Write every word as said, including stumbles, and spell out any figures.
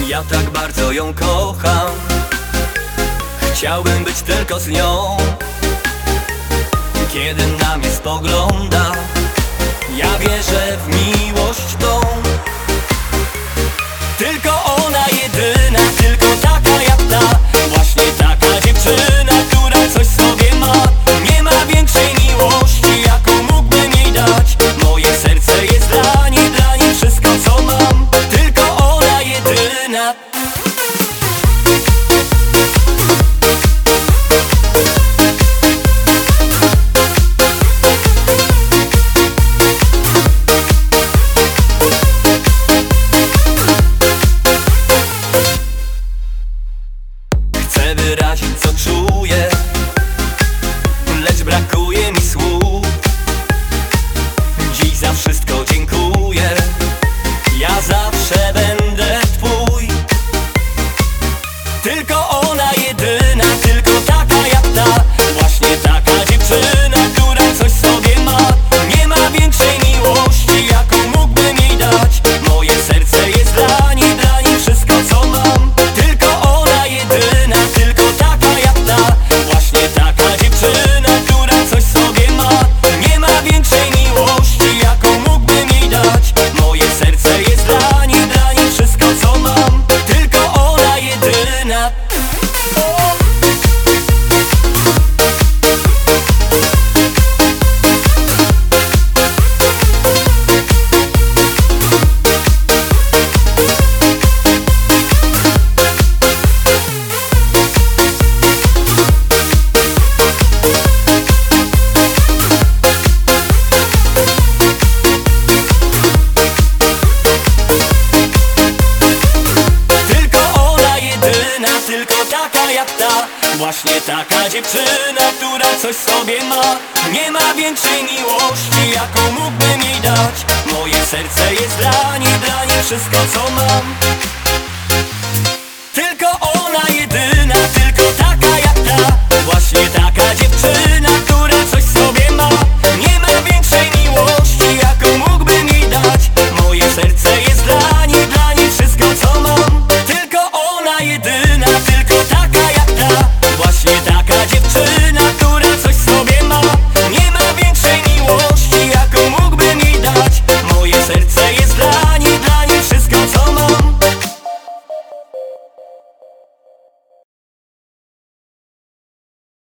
Ja tak bardzo ją kocham, chciałbym być tylko z nią. Kiedy na mnie spogląda, ja wierzę w miłość tą. Tylko ona jedyna, tylko taka jak ta, właśnie taka dziewczyna, która coś w sobie ma. Nie ma większej miłości, jaką mógłbym jej dać. Moje serce jest dla niej, dla niej wszystko co mam. Tylko ona jedyna. Chcę wyrazić co czuję, lecz brakuje mi słów. Dziś za wszystko dziękuję, ja zawsze będę twój. Tylko ona jedyna, tylko taka jak ta, właśnie taka dziewczyna, która coś w sobie ma. Nie ma większej miłości, jaką mógłbym jej dać. Moje serce jest dla niej, dla niej wszystko co mam. Tylko ona jedyna, tylko taka jak ta, właśnie taka dziewczyna, która coś w sobie ma. Nie ma większej miłości, jaką mógłbym jej dać. Moje serce jest dla niej, dla niej wszystko co mam. Tylko ona jedyna. Tylko taka jak ta, właśnie taka dziewczyna, która coś w sobie ma. Nie ma większej miłości, jaką mógłbym jej dać. Moje serce jest dla niej, dla niej wszystko co mam.